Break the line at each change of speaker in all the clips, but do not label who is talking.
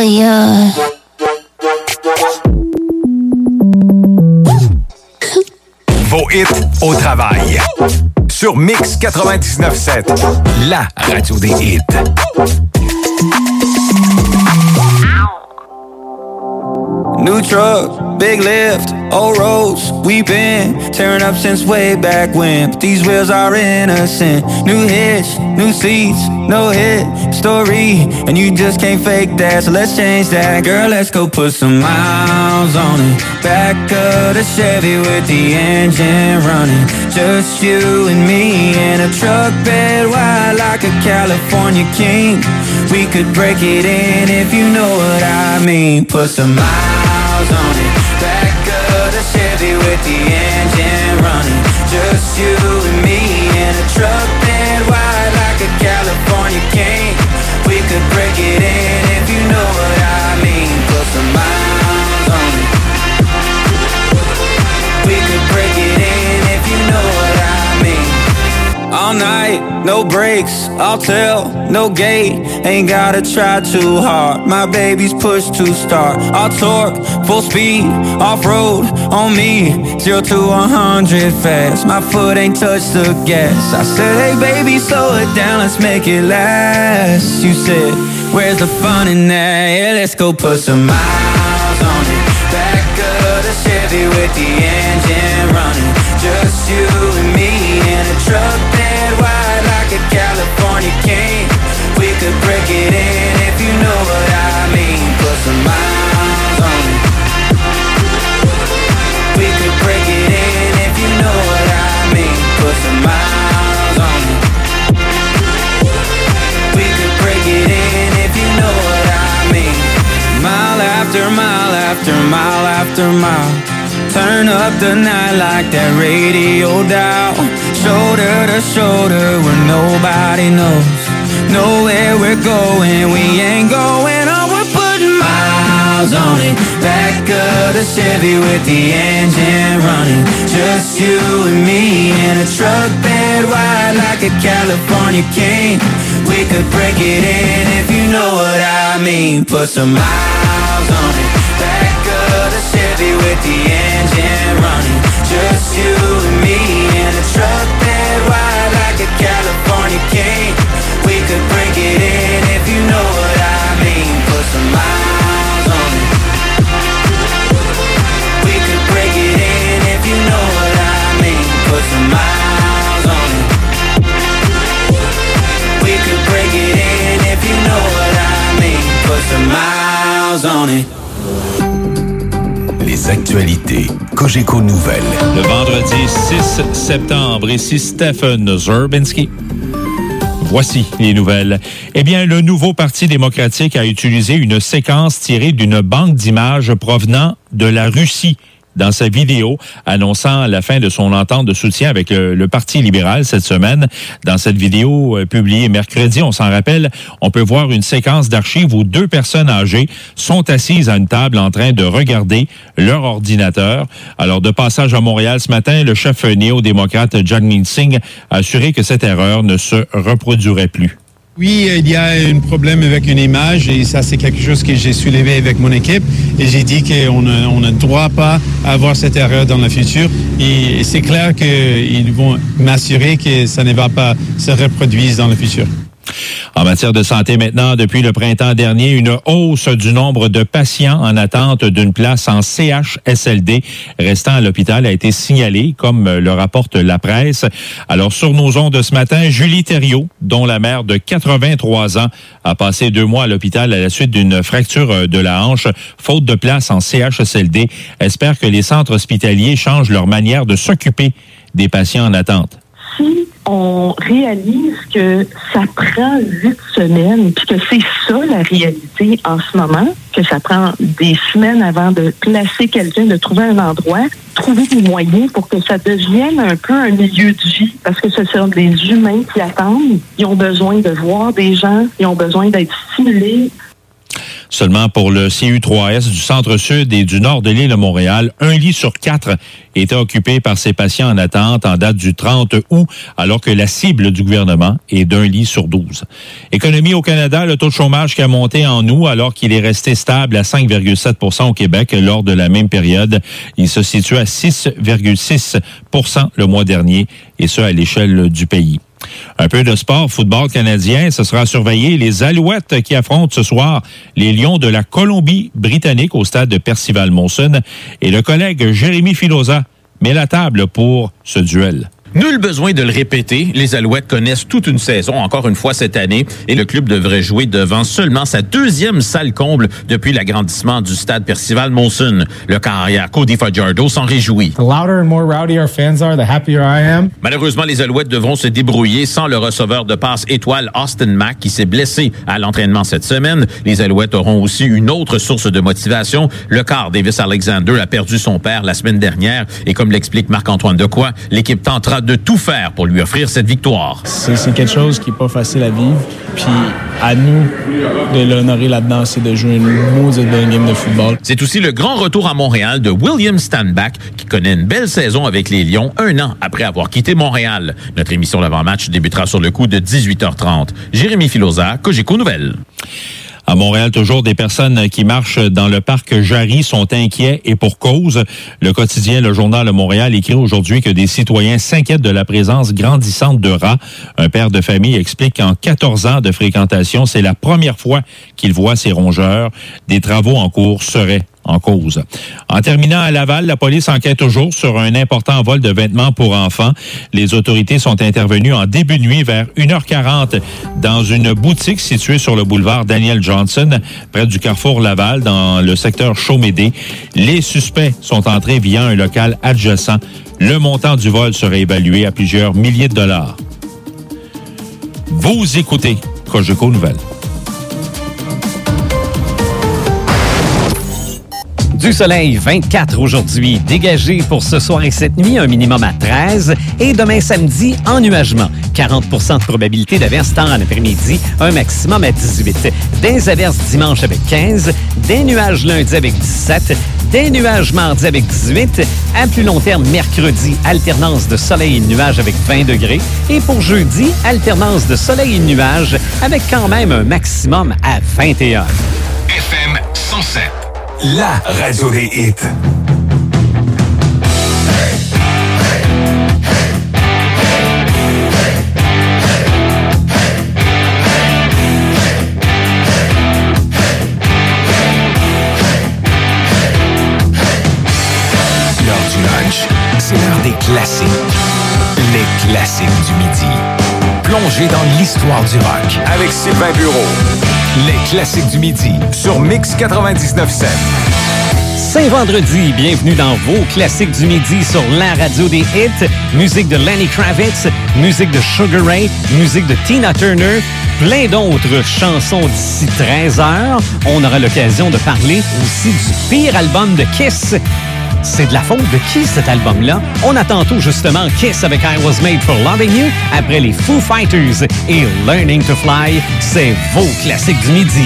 yeah.
Vos hits au travail. Sur Mix 99.7, la radio des hits.
New truck, big lift, old roads, we've been tearing up since way back when. But these wheels are innocent. New hitch, new seats, no hit story, and you just can't fake that. So let's change that, girl. Let's go put some miles on it. Back of the Chevy with the engine running. Just you and me in a truck bed wide like a California king. We could break it in if you know what I mean. Put some miles on it. Back of the Chevy with the engine running. Just you and me in a truck bed wide like a California king. We could break it in if you know what I mean. Put some miles on it. We could break it in if you know what I mean. All night, no brakes, I'll tell, no gate. Ain't gotta try too hard, my baby's push to start. I'll torque, full speed, off-road, on me 0 to 100 fast, my foot ain't touched the gas. I said, hey baby, slow it down, let's make it last. You said, where's the fun in that? Yeah, let's go put some miles on it. Back of the Chevy with the engine running. Just you and me in a truck bed wide like a California king. We could break it in if you know what I mean. Put some miles on it. We could break it in if you know what I mean. Put some miles on it. We could break it in if you know what I mean. Mile after mile after mile after mile. Turn up the night like that radio dial. Shoulder to shoulder where nobody knows. Know where we're going, we ain't going on. We're putting miles on it. Back of the Chevy with the engine running. Just you and me in a truck bed wide like a California king. We could break it in if you know what I mean. Put some miles on it. Back of the Chevy with the engine running. Just you and me in a truck bed wide like a California king. We could break it in if you know what I mean. Put some miles on it. We could break it in if you know what I mean. Put some miles on it. We could break it in if you know what I mean. Put some miles on it.
Les actualités Cogeco Nouvelles.
Le vendredi 6 septembre, ici Stephen Zerbinski. Voici les nouvelles. Eh bien, le nouveau Parti démocratique a utilisé une séquence tirée d'une banque d'images provenant de la Russie dans sa vidéo annonçant la fin de son entente de soutien avec le Parti libéral cette semaine. Dans cette vidéo publiée mercredi, on s'en rappelle, on peut voir une séquence d'archives où 2 personnes âgées sont assises à une table en train de regarder leur ordinateur. Alors, de passage à Montréal ce matin, le chef néo-démocrate Jagmeet Singh a assuré que cette erreur ne se reproduirait plus.
Oui, il y a un problème avec une image et ça, c'est quelque chose que j'ai soulevé avec mon équipe et j'ai dit qu'on ne doit pas avoir cette erreur dans le futur et c'est clair qu'ils vont m'assurer que ça ne va pas se reproduire dans le futur.
En matière de santé maintenant, depuis le printemps dernier, une hausse du nombre de patients en attente d'une place en CHSLD restant à l'hôpital a été signalée, comme le rapporte la presse. Alors, sur nos ondes de ce matin, Julie Thériault, dont la mère de 83 ans a passé 2 mois à l'hôpital à la suite d'une fracture de la hanche, faute de place en CHSLD, espère que les centres hospitaliers changent leur manière de s'occuper des patients en attente.
Si on réalise que ça prend 8 semaines, puis que c'est ça la réalité en ce moment, que ça prend des semaines avant de placer quelqu'un, de trouver un endroit, trouver des moyens pour que ça devienne un peu un milieu de vie, parce que ce sont des humains qui attendent, ils ont besoin de voir des gens, ils ont besoin d'être stimulés.
Seulement pour le CU3S du centre-sud et du nord de l'île de Montréal, 1 lit sur 4 était occupé par ces patients en attente en date du 30 août, alors que la cible du gouvernement est d'1 lit sur 12. Économie au Canada, le taux de chômage qui a monté en août alors qu'il est resté stable à 5,7 % au Québec lors de la même période. Il se situe à 6,6 % le mois dernier, et ce à l'échelle du pays. Un peu de sport, football canadien, ce sera surveillé. Les Alouettes qui affrontent ce soir les Lions de la Colombie-Britannique au stade de Percival-Molson. Et le collègue Jérémy Filosa met la table pour ce duel.
Nul besoin de le répéter, les Alouettes connaissent toute une saison, encore une fois cette année, et le club devrait jouer devant seulement sa deuxième salle comble depuis l'agrandissement du stade Percival-Molson. Le carrière Cody Fajardo s'en réjouit.
The louder and more rowdy our fans are, the happier I am.
Malheureusement, les Alouettes devront se débrouiller sans le receveur de passe étoile Austin Mack qui s'est blessé à l'entraînement cette semaine. Les Alouettes auront aussi une autre source de motivation. Le quart Davis Alexander a perdu son père la semaine dernière et comme l'explique Marc-Antoine Decoy, l'équipe tentera de tout faire pour lui offrir cette victoire.
C'est quelque chose qui n'est pas facile à vivre. Puis à nous de l'honorer là-dedans, c'est de jouer une maudite bonne game de football.
C'est aussi le grand retour à Montréal de William Stanback qui connaît une belle saison avec les Lions 1 an après avoir quitté Montréal. Notre émission d'avant-match débutera sur le coup de 18h30. Jérémy Filosa, Cogeco Nouvelles.
À Montréal, toujours des personnes qui marchent dans le parc Jarry sont inquiets et pour cause. Le quotidien Le Journal de Montréal écrit aujourd'hui que des citoyens s'inquiètent de la présence grandissante de rats. Un père de famille explique qu'en 14 ans de fréquentation, c'est la première fois qu'il voit ces rongeurs. Des travaux en cours seraient en cause. En terminant à Laval, la police enquête toujours sur un important vol de vêtements pour enfants. Les autorités sont intervenues en début de nuit vers 1h40 dans une boutique située sur le boulevard Daniel Johnson, près du carrefour Laval, dans le secteur Chaumédé. Les suspects sont entrés via un local adjacent. Le montant du vol serait évalué à plusieurs milliers de dollars. Vous écoutez Cogeco Nouvelles.
Du soleil, 24 aujourd'hui, dégagé pour ce soir et cette nuit, un minimum à 13. Et demain samedi, ennuagement. 40 % de probabilité d'averse tard en après-midi, un maximum à 18. Des averses dimanche avec 15, des nuages lundi avec 17, des nuages mardi avec 18. À plus long terme, mercredi, alternance de soleil et de nuages avec 20 degrés. Et pour jeudi, alternance de soleil et de nuages avec quand même un maximum à 21.
FM 107. La radio des hits. L'heure du lunch, c'est l'heure des classiques. Les classiques du midi. Plongez dans l'histoire du rock avec Sylvain Bureau. Les classiques du midi sur Mix 99.7.
C'est vendredi, bienvenue dans vos classiques du midi sur la radio des hits. Musique de Lenny Kravitz, musique de Sugar Ray, musique de Tina Turner, plein d'autres chansons d'ici 13h. On aura l'occasion de parler aussi du pire album de Kiss. C'est de la faute de qui, cet album-là? On a tantôt, justement, Kiss avec I Was Made for Loving You. Après les Foo Fighters et Learning to Fly, c'est vos classiques du midi.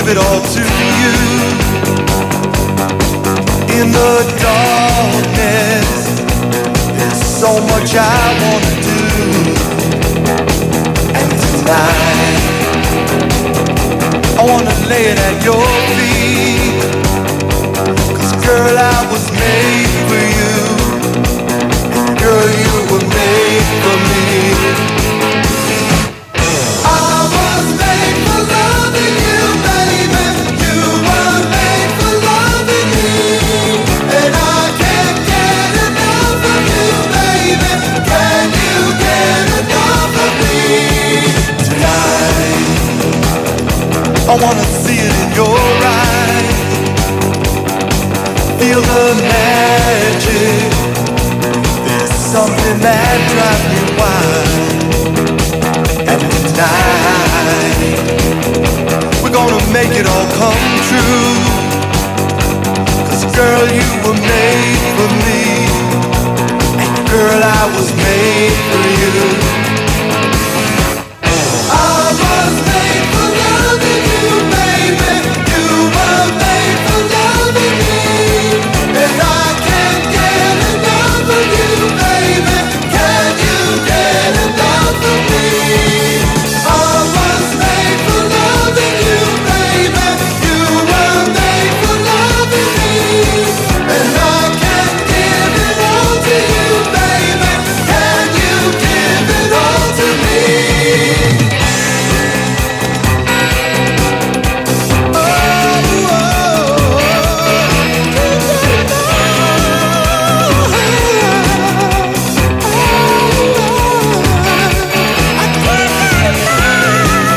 give it all to you. In the darkness, there's so much I wanna do. And tonight, I wanna lay it at your feet. 'Cause girl, I was made for you. And girl, you were made for me. I wanna see it in your eyes. Feel the magic. There's something that drives me wild. And tonight, we're gonna make it all come true. 'Cause girl, you were made for me. And girl, I was made for you.